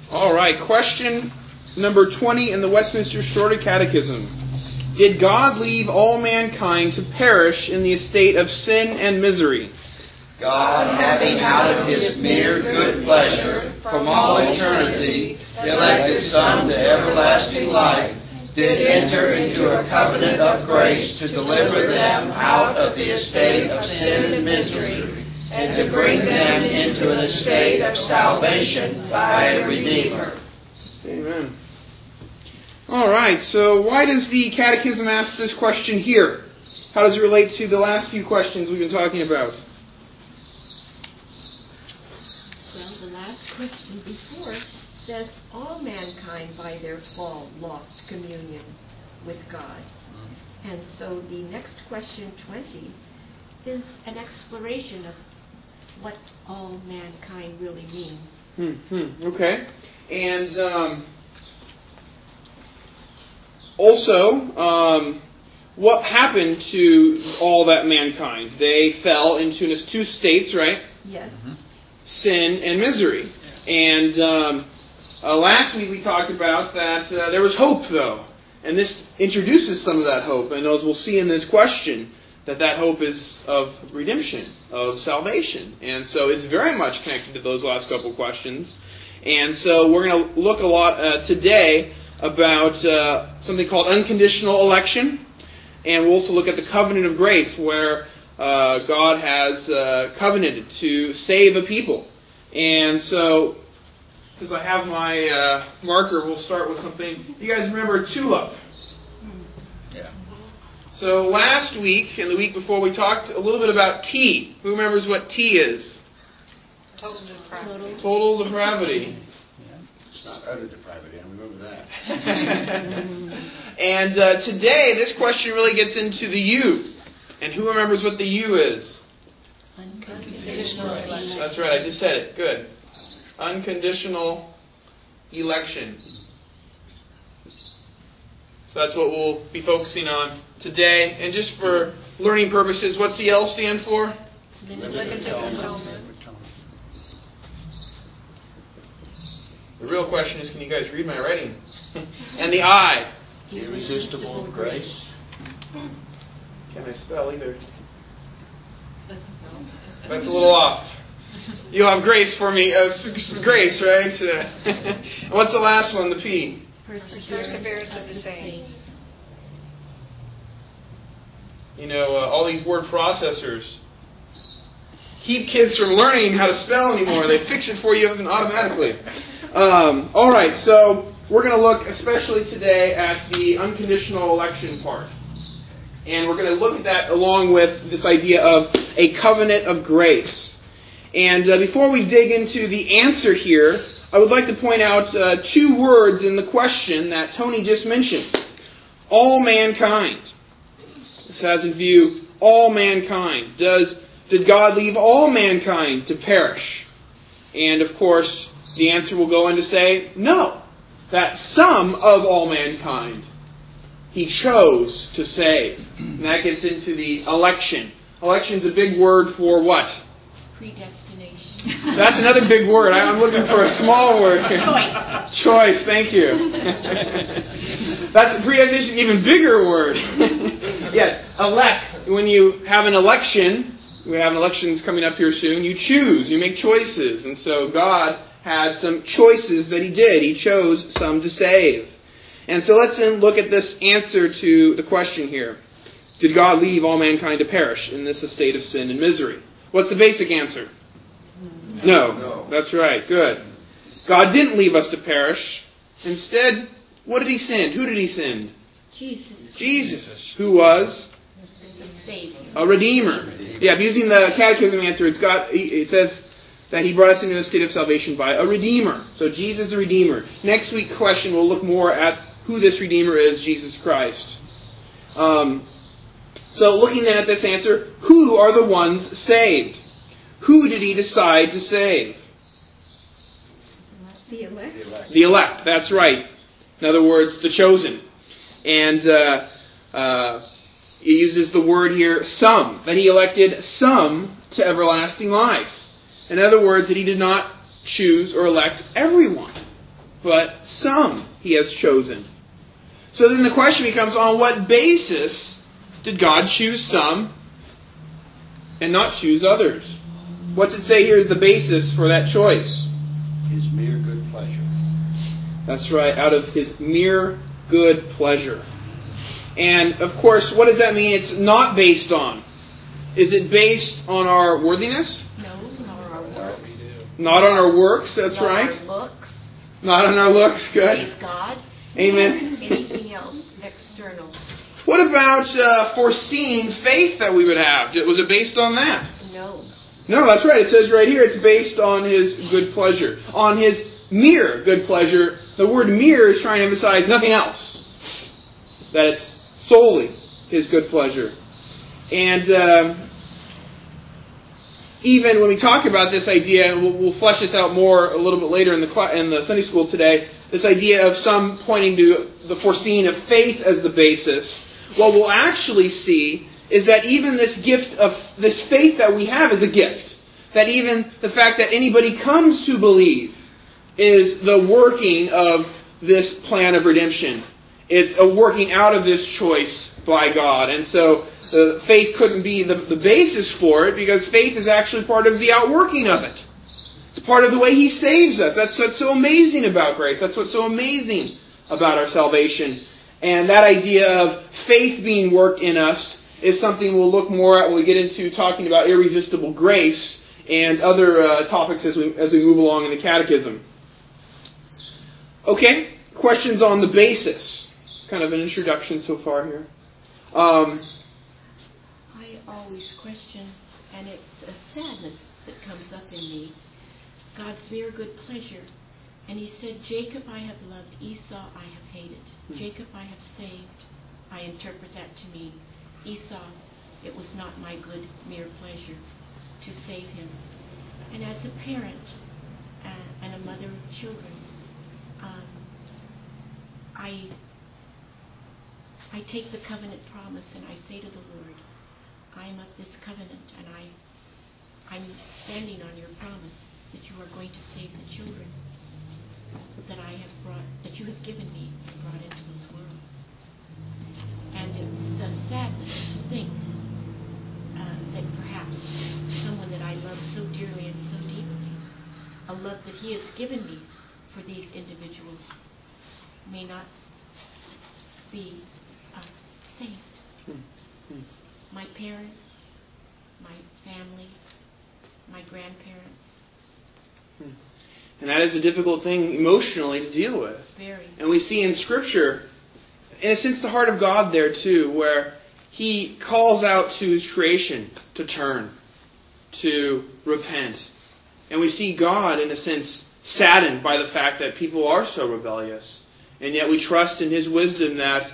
All right, question number 20 in the Westminster Shorter Catechism. Did God leave all mankind to perish in the estate of sin and misery? God, having out of his mere good pleasure from all eternity elected some to everlasting life, did enter into a covenant of grace to deliver them out of the estate of sin and misery, and to bring them into an estate of salvation by a Redeemer. Amen. All right, so why does the Catechism ask this question here? How does it relate to the last few questions we've been talking about? Well, the last question before says, all mankind by their fall lost communion with God. And so the next question, 20, is an exploration of what all mankind really means. Okay. And also, what happened to all that mankind? They fell into two states, right? Yes. Sin and misery. And last week we talked about that there was hope, though. And this introduces some of that hope. And as we'll see in this question, that hope is of redemption, of salvation. And so it's very much connected to those last couple questions. And so we're going to look a lot today about something called unconditional election. And we'll also look at the covenant of grace, where God has covenanted to save a people. And so, since I have my marker, we'll start with something. You guys remember tulip? Yeah. So last week and the week before we talked a little bit about tea. Who remembers what tea is? Total depravity. Total depravity. Yeah. It's not utter depravity, I remember that. And today, this question really gets into the U. And who remembers what the U is? Unconditional election. That's right, I just said it. Good. Unconditional election. So that's what we'll be focusing on today. And just for learning purposes, what's the L stand for? Limited atonement. The real question is, can you guys read my writing? And the I? Irresistible grace. Can't I spell either? That's a little off. You'll have grace for me. Grace, right? What's the last one, the P? Perseverance of the saints. You know, all these word processors keep kids from learning how to spell anymore. They fix it for you automatically. All right, so we're going to look especially today at the unconditional election part. And we're going to look at that along with this idea of a covenant of grace. And before we dig into the answer here, I would like to point out two words in the question that Tony just mentioned. All mankind. This has in view all mankind. Did God leave all mankind to perish? And of course, the answer will go on to say, no. That some of all mankind He chose to save. And that gets into the election. Election is a big word for what? Predestination. That's another big word. I'm looking for a small word here. Choice. Choice, thank you. That's predestination, an even bigger word. Yeah, elect. When you have an election, we have elections coming up here soon, you choose, you make choices. And so God had some choices that He did. He chose some to save. And so let's then look at this answer to the question here. Did God leave all mankind to perish in this estate of sin and misery? What's the basic answer? No. That's right. Good. God didn't leave us to perish. Instead, what did He send? Who did He send? Jesus. Who was? The Savior. A Redeemer. Yeah, using the Catechism answer, it says that He brought us into a state of salvation by a Redeemer. So Jesus is a Redeemer. Next week's question, we'll look more at who this Redeemer is, Jesus Christ. So looking then at this answer, who are the ones saved? Who did He decide to save? The elect. The elect, that's right. In other words, the chosen. And He uses the word here, some. That He elected some to everlasting life. In other words, that He did not choose or elect everyone. but some He has chosen. So then the question becomes, on what basis did God choose some and not choose others? What's it say here is the basis for that choice? His mere good pleasure. That's right, out of His mere good pleasure. And, of course, what does that mean it's not based on? Is it based on our worthiness? No, not our works. Not on our works, that's Not right. our looks. Not on our looks, good. Praise God. Amen. Anything else external? What about foreseeing faith that we would have? Was it based on that? No. No, that's right. It says right here it's based on His good pleasure. On His mere good pleasure. The word mere is trying to emphasize nothing else. That it's solely His good pleasure. And even when we talk about this idea, we'll flesh this out more a little bit later in the Sunday school today, this idea of some pointing to the foreseeing of faith as the basis. What we'll actually see is that even this gift of this faith that we have is a gift. That even the fact that anybody comes to believe is the working of this plan of redemption. It's a working out of this choice by God. And so faith couldn't be the basis for it, because faith is actually part of the outworking of it. It's part of the way He saves us. That's what's so amazing about grace. That's what's so amazing about our salvation. And that idea of faith being worked in us is something we'll look more at when we get into talking about irresistible grace and other topics as we move along in the catechism. Okay, questions on the basis. It's kind of an introduction so far here. I always question, and it's a sadness that comes up in me, God's mere good pleasure. And He said, Jacob I have loved, Esau I have hated. Jacob I have saved. I interpret that to mean Esau, it was not my good mere pleasure to save him. And as a parent and a mother of children, I take the covenant promise and I say to the Lord, I am of this covenant, and I'm standing on your promise that you are going to save the children that you have given me and brought into this world. And it's a sadness to think that perhaps someone that I love so dearly and so deeply, a love that He has given me for these individuals, may not be saved. My parents, my family, my grandparents. And that is a difficult thing emotionally to deal with. Very. And we see in Scripture, in a sense, the heart of God there too, where He calls out to His creation to turn, to repent. And we see God, in a sense, saddened by the fact that people are so rebellious. And yet we trust in His wisdom that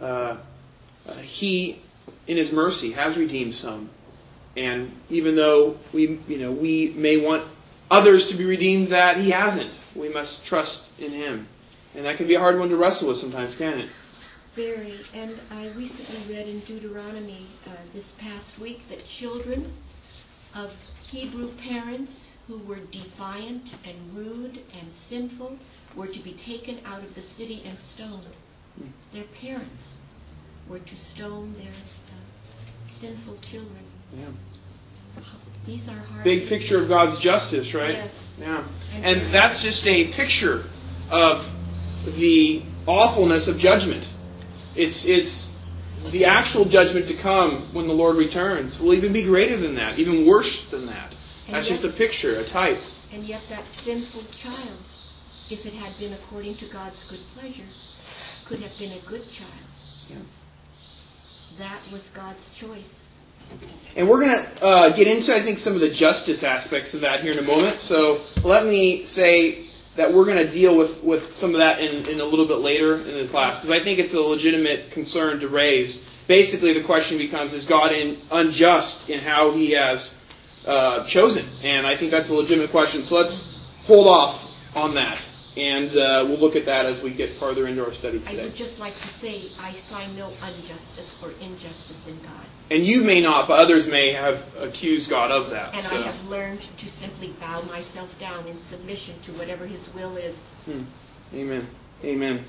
He, in His mercy, has redeemed some. And even though we may want others to be redeemed that He hasn't, we must trust in Him. And that can be a hard one to wrestle with sometimes, can't it? Very. And I recently read in Deuteronomy this past week that children of Hebrew parents who were defiant and rude and sinful were to be taken out of the city and stoned. Their parents were to stone their sinful children. Yeah. These are hard. Big picture of God's justice, right? Yes. Yeah. And that's just a picture of the awfulness of judgment. It's the actual judgment to come when the Lord returns will even be greater than that, even worse than that. That's just a picture, a type. And yet that sinful child, if it had been according to God's good pleasure, could have been a good child. Yeah. That was God's choice. And we're going to get into, I think, some of the justice aspects of that here in a moment. So let me say that we're going to deal with some of that in a little bit later in the class, because I think it's a legitimate concern to raise. Basically, the question becomes, is God unjust in how He has chosen? And I think that's a legitimate question. So let's hold off on that. And we'll look at that as we get farther into our study today. I would just like to say I find no injustice or injustice in God. And you may not, but others may have accused God of that. And I have learned to simply bow myself down in submission to whatever His will is. Amen. Amen.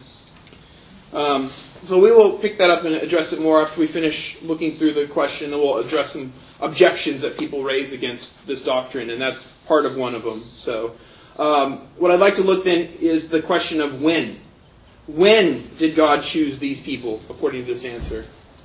So we will pick that up and address it more after we finish looking through the question, and we'll address some objections that people raise against this doctrine, and that's part of one of them. So what I'd like to look then is the question of when. When did God choose these people, according to this answer?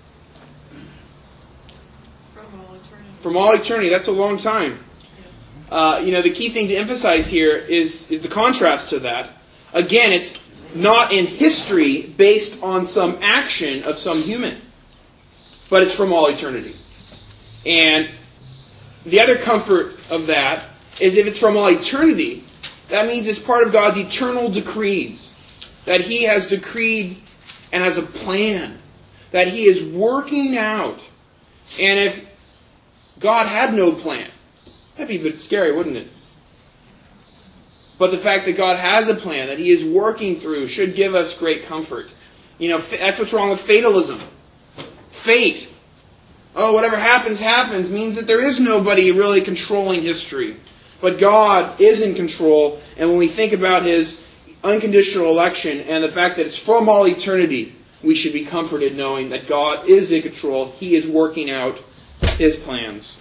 From all eternity. From all eternity. That's a long time. Yes. The key thing to emphasize here is the contrast to that. Again, it's not in history based on some action of some human, but it's from all eternity. And the other comfort of that is if it's from all eternity, that means it's part of God's eternal decrees, that He has decreed and has a plan, that He is working out. And if God had no plan, that'd be a bit scary, wouldn't it? But the fact that God has a plan, that He is working through, should give us great comfort. That's what's wrong with fatalism. Fate. Oh, whatever happens, happens, means that there is nobody really controlling history. But God is in control, and when we think about His unconditional election and the fact that it's from all eternity, we should be comforted knowing that God is in control. He is working out His plans.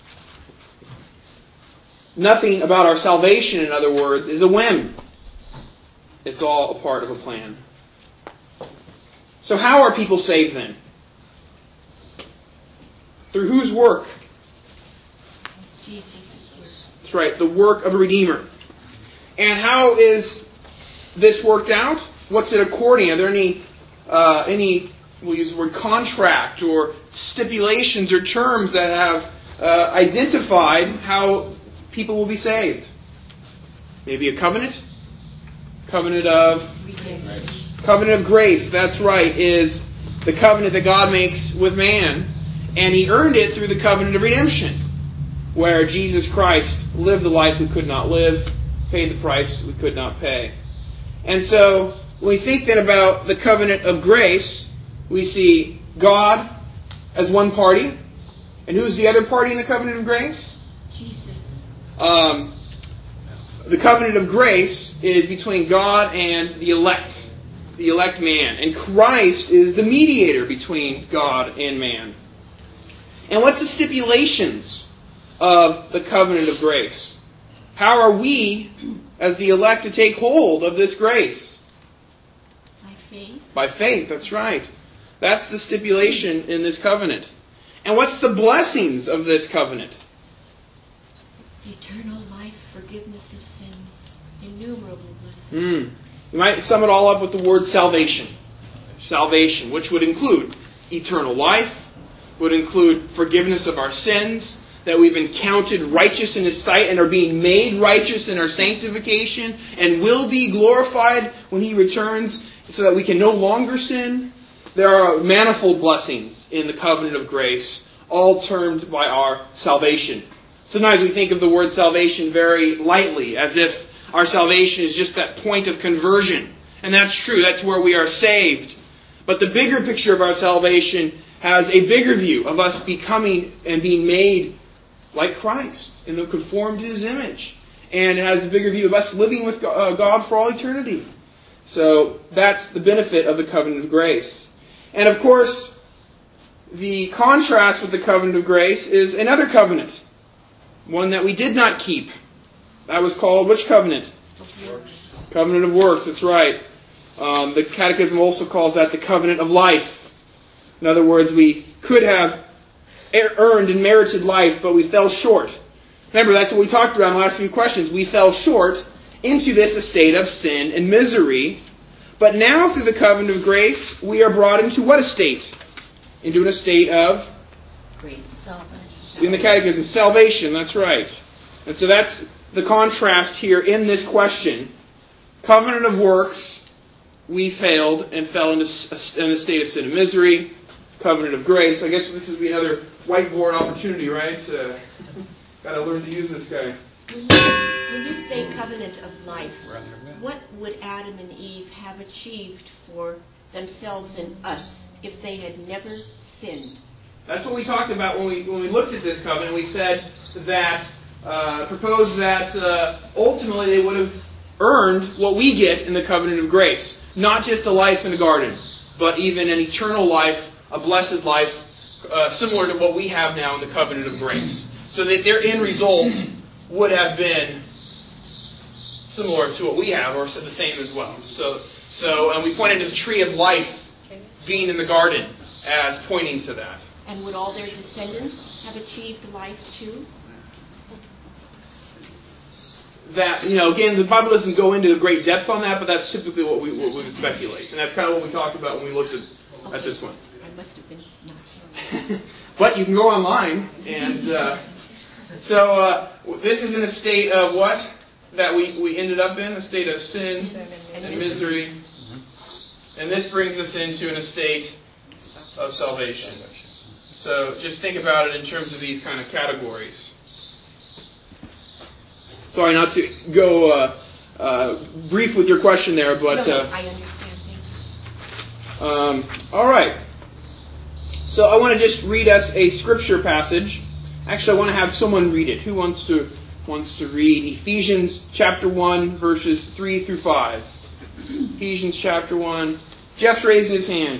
Nothing about our salvation, in other words, is a whim. It's all a part of a plan. So how are people saved then? Through whose work? Jesus' work. That's right, the work of a Redeemer. And how is this worked out? What's it according? Are there any we'll use the word contract or stipulations or terms that have identified how people will be saved? Maybe a covenant? Covenant of grace, that's right, is the covenant that God makes with man. And He earned it through the covenant of redemption, where Jesus Christ lived the life we could not live, paid the price we could not pay. And so, when we think then about the covenant of grace, we see God as one party. And who's the other party in the covenant of grace? Jesus. The covenant of grace is between God and the elect man. And Christ is the mediator between God and man. And what's the stipulations of the covenant of grace? How are we, as the elect, to take hold of this grace? By faith. By faith, that's right. That's the stipulation in this covenant. And what's the blessings of this covenant? Eternal life, forgiveness of sins, innumerable blessings. You might sum it all up with the word salvation. Salvation, which would include eternal life, would include forgiveness of our sins, that we've been counted righteous in His sight and are being made righteous in our sanctification and will be glorified when He returns so that we can no longer sin. There are manifold blessings in the covenant of grace, all termed by our salvation. Sometimes we think of the word salvation very lightly, as if our salvation is just that point of conversion. And that's true, that's where we are saved. But the bigger picture of our salvation has a bigger view of us becoming and being made like Christ and conformed to His image. And it has a bigger view of us living with God for all eternity. So that's the benefit of the covenant of grace. And of course, the contrast with the covenant of grace is another covenant. One that we did not keep. That was called which covenant? Works. Covenant of works, that's right. The Catechism also calls that the covenant of life. In other words, we could have earned and merited life, but we fell short. Remember, that's what we talked about in the last few questions. We fell short into this estate of sin and misery. But now, through the covenant of grace, we are brought into what estate? Into an estate of? Great salvation. In the Catechism, salvation, that's right. And so that's the contrast here in this question. Covenant of works, we failed and fell into an estate of sin and misery. Covenant of grace. I guess this would be another whiteboard opportunity, right? Got to learn to use this guy. When you say covenant of life, what would Adam and Eve have achieved for themselves and us if they had never sinned? That's what we talked about when we looked at this covenant. We said that, proposed that ultimately they would have earned what we get in the covenant of grace. Not just a life in the garden, but even an eternal life, a blessed life, similar to what we have now in the covenant of grace. So that their end result would have been similar to what we have, or the same as well. And we pointed to the tree of life being in the garden as pointing to that. And would all their descendants have achieved life too? That, again, the Bible doesn't go into great depth on that, but that's typically what we would speculate. And that's kind of what we talked about when we looked at this one. I must have been not sure. But you can go online, and so this is in a state of what? That we ended up in, a state of sin and misery. And this brings us into an estate of salvation. So just think about it in terms of these kind of categories. Sorry not to go brief with your question there, but... No, I understand. Thank you. All right. So I want to just read us a scripture passage. Actually, I want to have someone read it. Who wants to read Ephesians chapter 1, verses 3 through 5? Ephesians chapter 1. Jeff's raising his hand.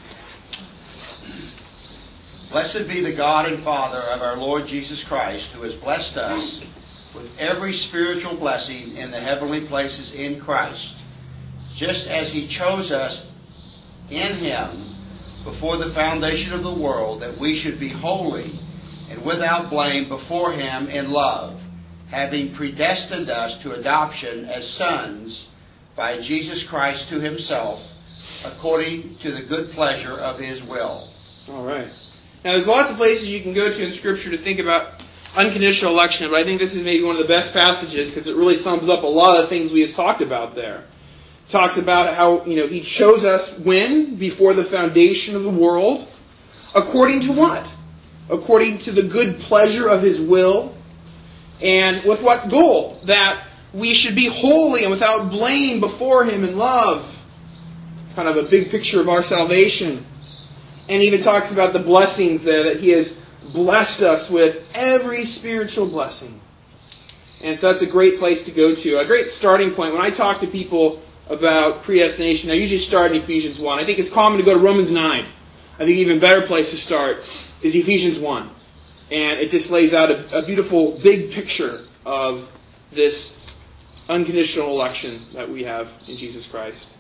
Blessed be the God and Father of our Lord Jesus Christ, who has blessed us with every spiritual blessing in the heavenly places in Christ, just as He chose us in Him before the foundation of the world, that we should be holy and without blame before Him in love, having predestined us to adoption as sons by Jesus Christ to Himself, according to the good pleasure of His will. All right. Now, there's lots of places you can go to in Scripture to think about unconditional election, but I think this is maybe one of the best passages because it really sums up a lot of the things we just talked about there. It talks about how, He chose us when? Before the foundation of the world. According to what? According to the good pleasure of His will. And with what goal? That we should be holy and without blame before Him in love. Kind of a big picture of our salvation. And even talks about the blessings there, that He has blessed us with every spiritual blessing. And so that's a great place to go to. A great starting point. When I talk to people about predestination, I usually start in Ephesians 1. I think it's common to go to Romans 9. I think an even better place to start is Ephesians 1. And it just lays out a beautiful big picture of this unconditional election that we have in Jesus Christ.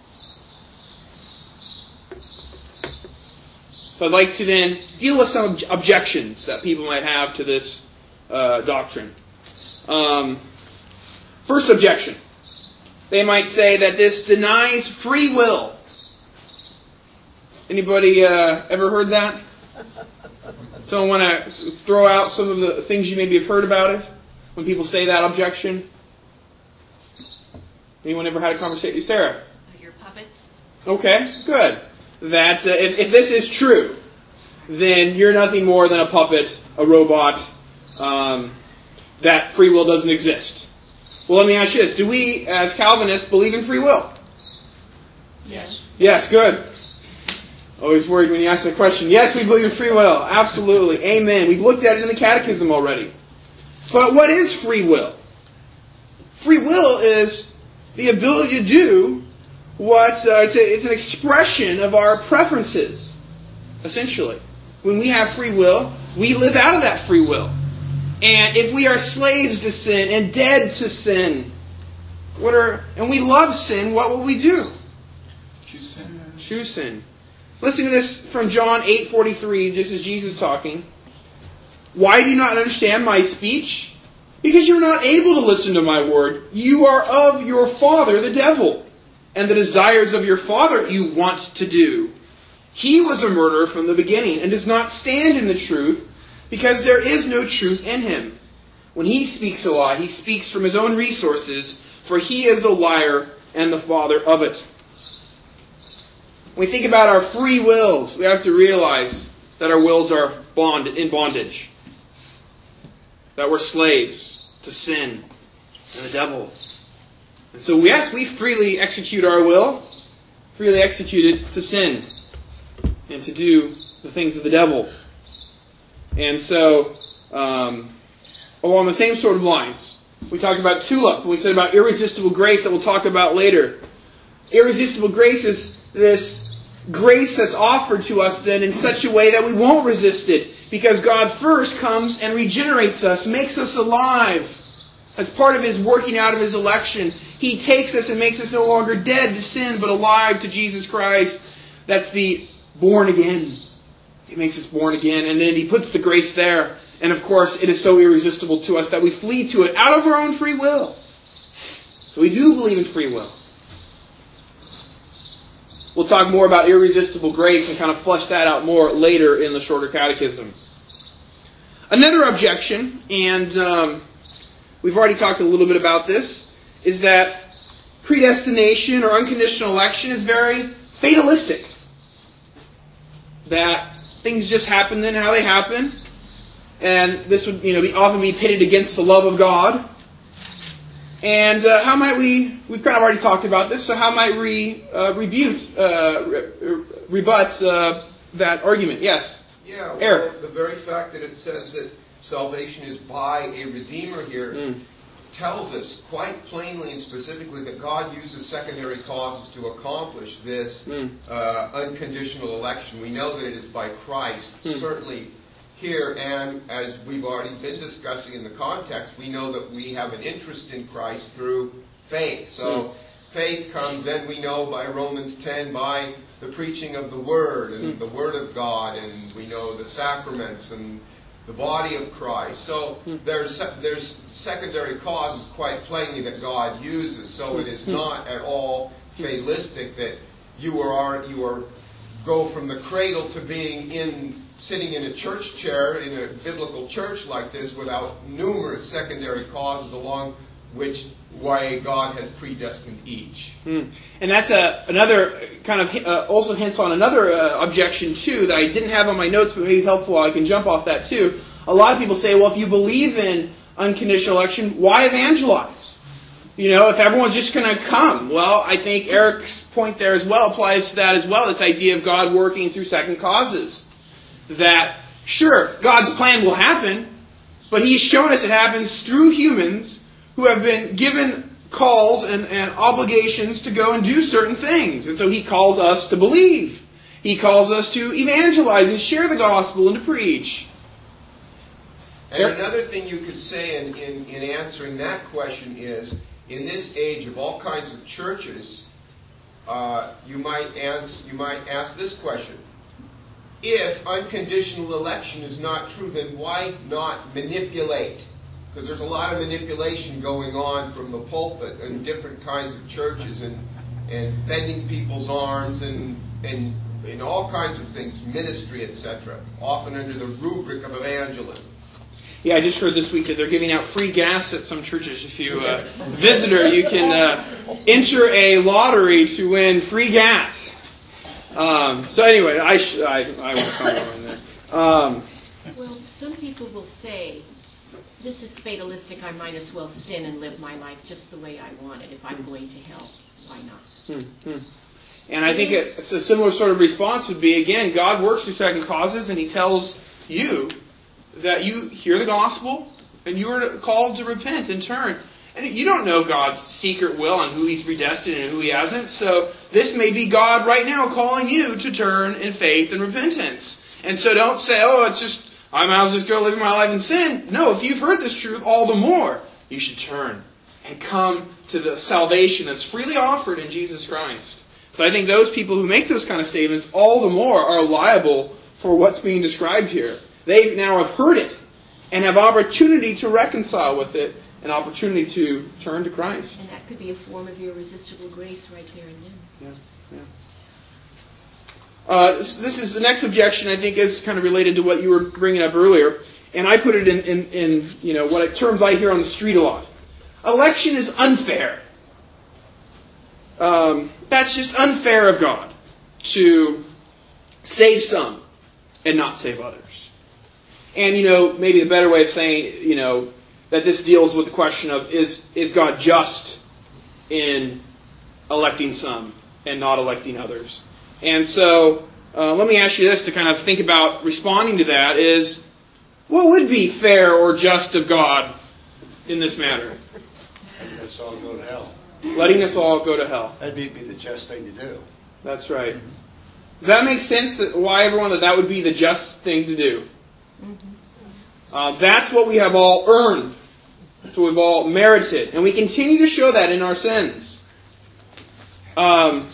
So I'd like to then deal with some objections that people might have to this doctrine. First objection. They might say that this denies free will. Anybody ever heard that? Someone want to throw out some of the things you maybe have heard about it when people say that objection? Anyone ever had a conversation? Sarah? Your puppets? Okay, good. That if this is true, then you're nothing more than a puppet, a robot, that free will doesn't exist. Well, let me ask you this. Do we, as Calvinists, believe in free will? Yes. Yes, good. Always worried when you ask that question. Yes, we believe in free will. Absolutely. Amen. We've looked at it in the Catechism already. But what is free will? Free will is the ability to do what it's an expression of our preferences, essentially. When we have free will, we live out of that free will. And if we are slaves to sin and dead to sin, and we love sin, what will we do? Choose sin. Choose sin. Listen to this from John 8:43, just as Jesus talking. Why do you not understand my speech? Because you're not able to listen to my word. You are of your father, the devil, and the desires of your father you want to do. He was a murderer from the beginning and does not stand in the truth, because there is no truth in him. When he speaks a lie, he speaks from his own resources, for he is a liar and the father of it. When we think about our free wills, we have to realize that our wills are in bondage. That we're slaves to sin and the devil. And so yes, we freely execute our will, freely execute it to sin and to do the things of the devil. And so, along the same sort of lines, We talked about tulip, and we said about irresistible grace that we'll talk about later. Irresistible grace is this grace that's offered to us then in such a way that we won't resist it, because God first comes and regenerates us, makes us alive. That's part of His working out of His election. He takes us and makes us no longer dead to sin, but alive to Jesus Christ. That's the born again. He makes us born again, and then He puts the grace there. And of course, it is so irresistible to us that we flee to it out of our own free will. So we do believe in free will. We'll talk more about irresistible grace and kind of flesh that out more later in the shorter catechism. Another objection, and we've already talked a little bit about this, is that predestination or unconditional election is very fatalistic. That things just happen then how they happen. And this would often be pitted against the love of God. And how might we've kind of already talked about this, so how might we rebut that argument? Yes? Yeah, well, Eric. The very fact that it says that salvation is by a Redeemer here tells us quite plainly and specifically that God uses secondary causes to accomplish this unconditional election. We know that it is by Christ, certainly here, and as we've already been discussing in the context, we know that we have an interest in Christ through faith. So faith comes, then we know by Romans 10, by the preaching of the Word and the Word of God, and we know the sacraments and the body of Christ. So there's secondary causes quite plainly that God uses. So it is not at all fatalistic that you go from the cradle to being sitting in a church chair in a biblical church like this without numerous secondary causes along which way God has predestined each. And that's another kind of also hints on another objection too that I didn't have on my notes, but maybe it's helpful. I can jump off that too. A lot of people say, well, if you believe in unconditional election, why evangelize? If everyone's just going to come. Well, I think Eric's point there as well applies to that as well. This idea of God working through second causes. That, sure, God's plan will happen, but He's shown us it happens through humans who have been given calls and obligations to go and do certain things. And so He calls us to believe. He calls us to evangelize and share the gospel and to preach. And another thing you could say in answering that question is, in this age of all kinds of churches, you might ask this question. If unconditional election is not true, then why not manipulate? Because there's a lot of manipulation going on from the pulpit in different kinds of churches and bending people's arms and all kinds of things, ministry, etc., often under the rubric of evangelism. Yeah, I just heard this week that they're giving out free gas at some churches. If you visitor, you can enter a lottery to win free gas. So anyway, I won't comment on that. Well, some people will say, this is fatalistic, I might as well sin and live my life just the way I want it. If I'm going to hell, why not? And I think it's a similar sort of response would be, again, God works through second causes, and He tells you that you hear the gospel, and you are called to repent and turn. And you don't know God's secret will and who He's predestined and who He hasn't. So this may be God right now calling you to turn in faith and repentance. And so don't say, it's just, I might as well just go live my life in sin. No, if you've heard this truth, all the more you should turn and come to the salvation that's freely offered in Jesus Christ. So I think those people who make those kind of statements all the more are liable for what's being described here. They now have heard it and have opportunity to reconcile with it, an opportunity to turn to Christ. And that could be a form of irresistible grace right there and then. This is the next objection, I think, is kind of related to what you were bringing up earlier. And I put it in what terms I hear on the street a lot. Election is unfair. That's just unfair of God to save some and not save others. And, maybe the better way of saying, that this deals with the question of, is God just in electing some and not electing others? And so, let me ask you this to kind of think about responding to that is, what would be fair or just of God in this matter? us all go to hell. Letting us all go to hell. That'd be the just thing to do. That's right. Does that make sense? Why everyone that would be the just thing to do? That's what we have all earned. That's what we've all merited. And we continue to show that in our sins. The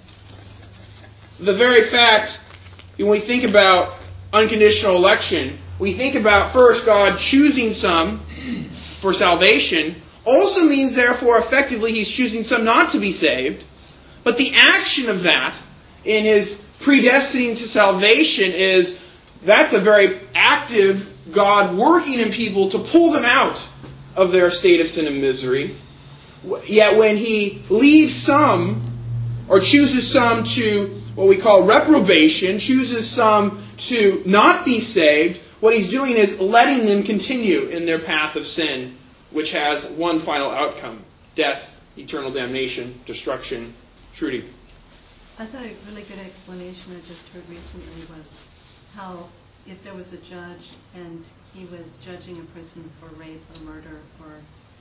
very fact, when we think about unconditional election, we think about first God choosing some for salvation, also means therefore effectively He's choosing some not to be saved. But the action of that in His predestining to salvation that's a very active God working in people to pull them out of their state of sin and misery. Yet when He leaves some, or chooses some to what we call reprobation, chooses some to not be saved, what He's doing is letting them continue in their path of sin, which has one final outcome: death, eternal damnation, destruction. Trudy. I thought a really good explanation I just heard recently was how if there was a judge and he was judging a person for rape or murder or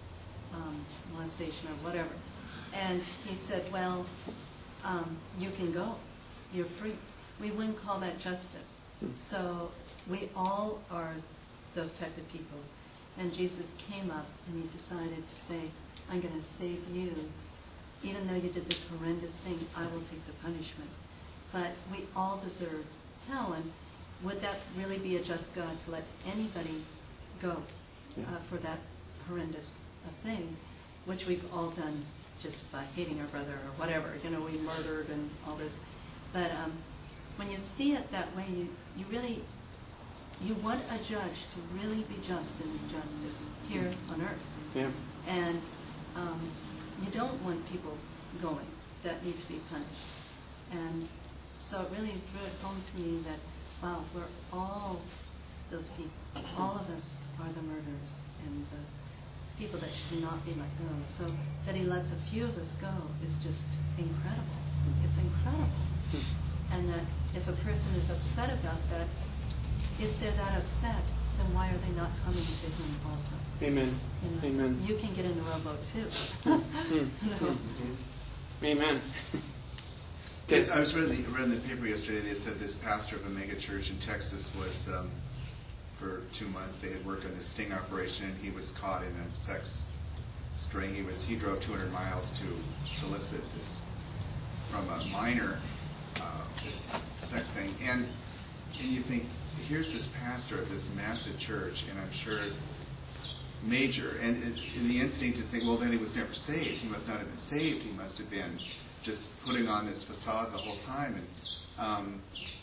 molestation or whatever, and he said, well, you can go, you're free. We wouldn't call that justice. So we all are those type of people. And Jesus came up and He decided to say, I'm going to save you. Even though you did this horrendous thing, I will take the punishment. But we all deserve hell. And would that really be a just God to let anybody go for that horrendous thing, which we've all done just by hating our brother or whatever. We murdered and all this. But when you see it that way, you want a judge to really be just in His justice here on earth. Yeah. And you don't want people going that need to be punished. And so it really drew it home to me that, wow, we're all those people. All of us are the murderers and the people that should not be let go. So that He lets a few of us go is just incredible. It's incredible. And that if a person is upset about that, if they're that upset, then why are they not coming to Him also? Amen. Amen. You can get in the rowboat too. Amen. Yes, I was reading the paper yesterday. They said this pastor of a mega church in Texas was, for 2 months, they had worked on this sting operation, and he was caught in a sex string. He drove 200 miles to solicit this from a minor, this sex thing. And you think, here's this pastor of this massive church, and I'm sure major, and the instinct is think, well, then he was never saved. He must not have been saved. He must have been just putting on this facade the whole time. And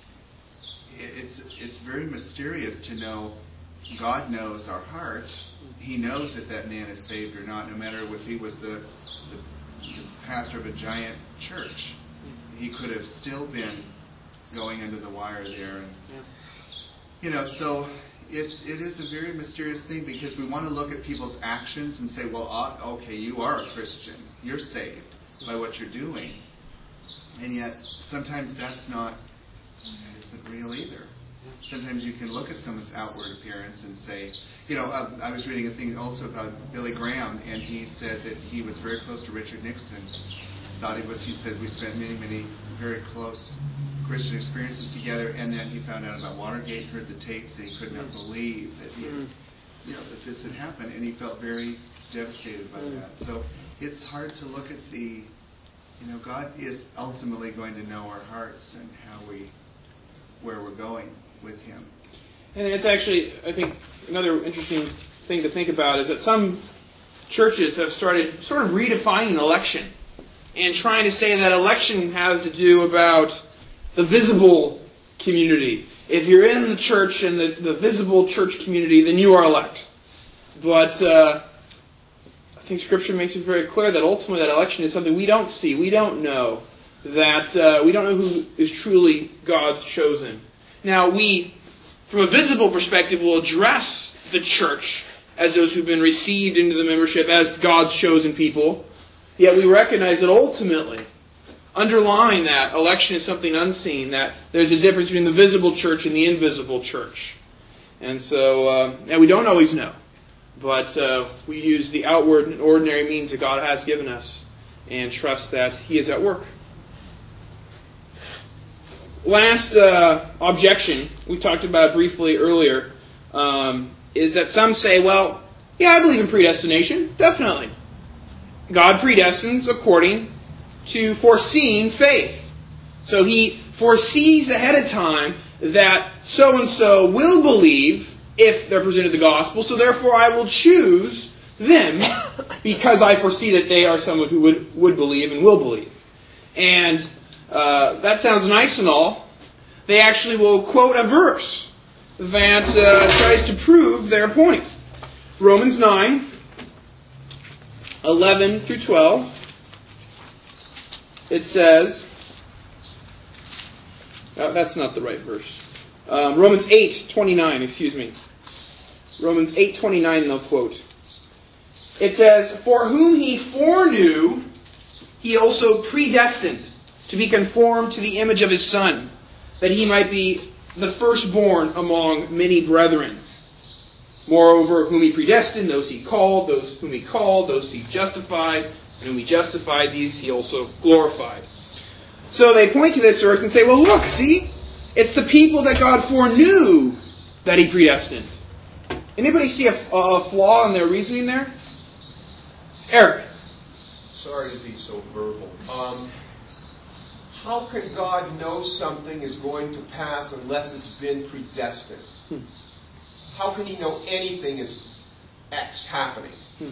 it's very mysterious to know God knows our hearts. He knows that man is saved or not, no matter if he was the pastor of a giant church. He could have still been going under the wire there. And so it is a very mysterious thing, because we want to look at people's actions and say, well, okay, you are a Christian. You're saved by what you're doing. And yet, sometimes that isn't real either. Sometimes you can look at someone's outward appearance and say, I was reading a thing also about Billy Graham, and he said that he was very close to Richard Nixon. He said, we spent many, many very close Christian experiences together, and then he found out about Watergate, heard the tapes, and he could not believe that that this had happened, and he felt very devastated by that. So it's hard to look at God is ultimately going to know our hearts and where we're going with Him. And it's actually, I think, another interesting thing to think about is that some churches have started sort of redefining election and trying to say that election has to do about the visible community. If you're in the church and the visible church community, then you are elect. But I think Scripture makes it very clear that ultimately that election is something we don't see. We don't know. That we don't know who is truly God's chosen. Now we, from a visible perspective, will address the church as those who've been received into the membership as God's chosen people. Yet we recognize that ultimately, underlying that, election is something unseen, that there's a difference between the visible church and the invisible church. And so, we don't always know. But we use the outward and ordinary means that God has given us and trust that He is at work. Last objection, we talked about it briefly earlier, is that some say, well, yeah, I believe in predestination, definitely. God predestines according to foreseeing faith. So He foresees ahead of time that so-and-so will believe if they're presented the gospel, so therefore I will choose them because I foresee that they are someone who would believe and will believe. And that sounds nice and all. They actually will quote a verse that tries to prove their point. Romans 9, 11 through 12. It says, that's not the right verse. Romans 8, 29, excuse me. Romans 8, 29, they'll quote. It says, for whom He foreknew, He also predestined to be conformed to the image of His Son, that He might be the firstborn among many brethren. Moreover, whom He predestined, those He called, those whom He called, those He justified, and whom He justified, these He also glorified. So they point to this verse and say, well, look, see, it's the people that God foreknew that He predestined. Anybody see a flaw in their reasoning there? Eric. Sorry to be so verbal. How can God know something is going to pass unless it's been predestined? How can He know anything is X happening?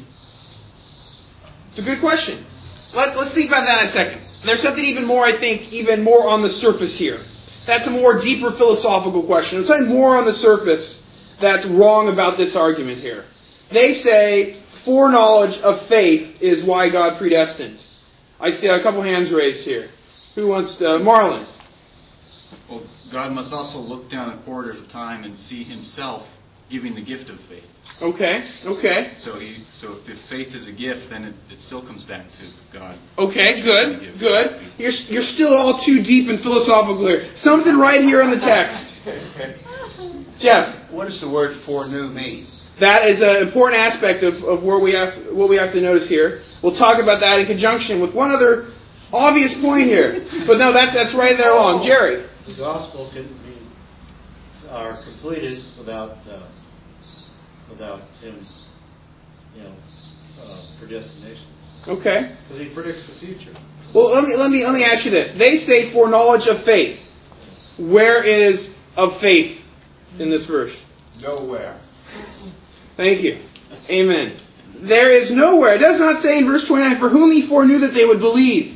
It's a good question. Let's think about that in a second. There's something even more, I think, even more on the surface here. That's a more deeper philosophical question. There's something more on the surface that's wrong about this argument here. They say foreknowledge of faith is why God predestined. I see a couple hands raised here. Who wants to? Marlon. Well, God must also look down the corridors of time and see Himself giving the gift of faith. Okay. So if faith is a gift, then it still comes back to God. Okay, good. You're still all too deep and philosophical here. Something right here in the text. Jeff. What does the word foreknew mean? That is an important aspect of what we have to notice here. We'll talk about that in conjunction with one other obvious point here. But no, that's right there along. Jerry. The gospel couldn't be completed without His, predestination. Okay. Because He predicts the future. Well, let me ask you this. They say foreknowledge of faith. Where is of faith in this verse? Nowhere. Thank you. Amen. There is nowhere. It does not say in verse 29, for whom He foreknew that they would believe.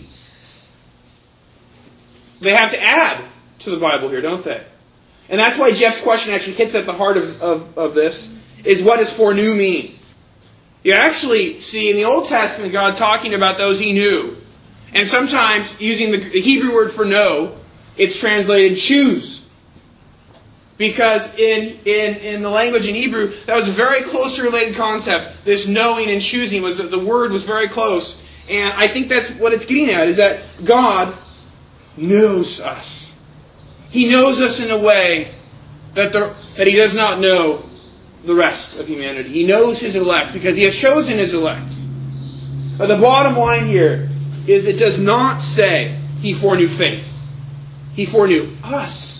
They have to add to the Bible here, don't they? And that's why Jeff's question actually hits at the heart of this, is what does foreknew mean? You actually see in the Old Testament God talking about those He knew. And sometimes, using the Hebrew word for know, it's translated choose. Because in the language in Hebrew, that was a very closely related concept. This knowing and choosing, the word was very close. And I think that's what it's getting at, is that God knows us. He knows us in a way that He does not know the rest of humanity. He knows His elect because He has chosen His elect. But the bottom line here is it does not say He foreknew faith. He foreknew us.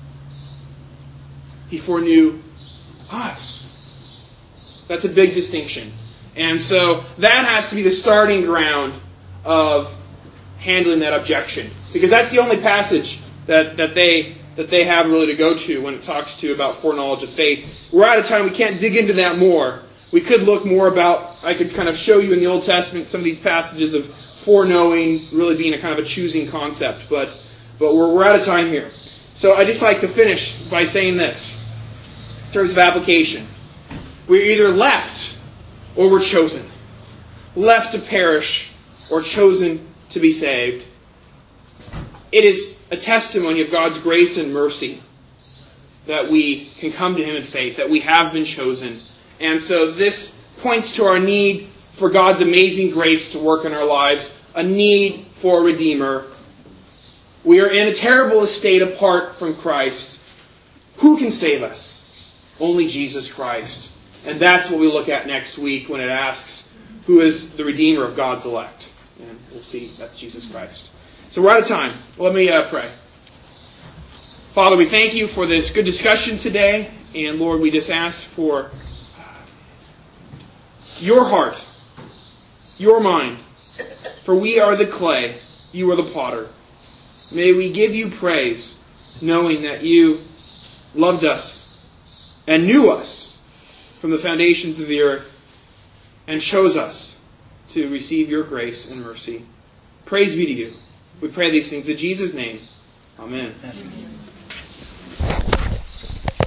He foreknew us. That's a big distinction. And so that has to be the starting ground of handling that objection. Because that's the only passage that they have really to go to when it talks to about foreknowledge of faith. We're out of time. We can't dig into that more. We could look more about, I could kind of show you in the Old Testament some of these passages of foreknowing really being a kind of a choosing concept. But we're out of time here. So I'd just like to finish by saying this. In terms of application. We're either left or we're chosen. Left to perish or chosen to be saved. It is a testimony of God's grace and mercy that we can come to Him in faith, that we have been chosen. And so this points to our need for God's amazing grace to work in our lives, a need for a Redeemer. We are in a terrible estate apart from Christ. Who can save us? Only Jesus Christ. And that's what we look at next week when it asks, who is the Redeemer of God's elect? And we'll see that's Jesus Christ. So we're out of time. Let me pray. Father, we thank you for this good discussion today. And Lord, we just ask for your heart, your mind. For we are the clay, you are the potter. May we give you praise, knowing that you loved us and knew us from the foundations of the earth and chose us to receive your grace and mercy. Praise be to you. We pray these things in Jesus' name. Amen. Amen.